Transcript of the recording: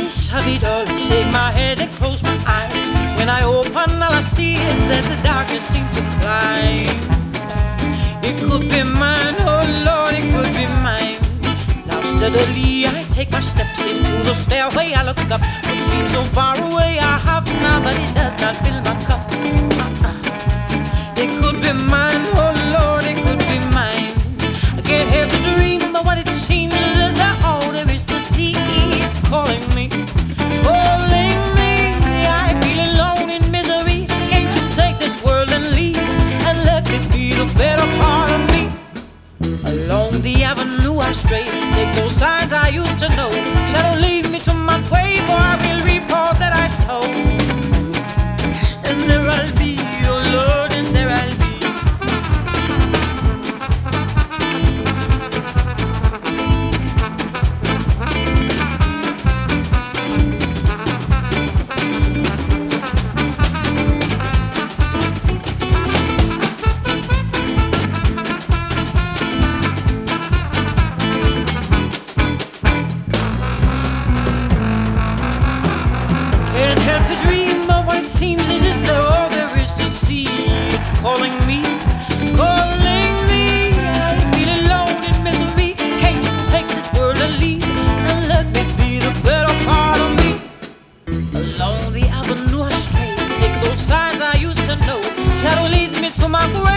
piece of it all. I shake my head and close my eyes. When I open, all I see is that the darkness seems to climb. It could be mine, oh Lord, it could be mine. Now steadily I take my steps into the stairway. I look up, what seems so far away. I have now, but it does not fill my cup. It could be mine, oh Lord, it could be mine. I can't help but dream, but what it seems is that all there is to see. It's calling me, calling me. I feel alone in misery. Can't you take this world and leave and let me be the better part of me? Along the avenue I stray, take those signs I used to know. Shadow lead me to my grave, or I will reap all that I sow. And there I'll be, oh Lord, and there I'll be. Can't help to dream, but what it seems is just that all there is to see. It's calling me, calling me. I feel alone in misery. Can't you take this world and leave and let me be the better part of me? Along the avenue I stray, take those signs I used to know. Shadow leads me to my grave.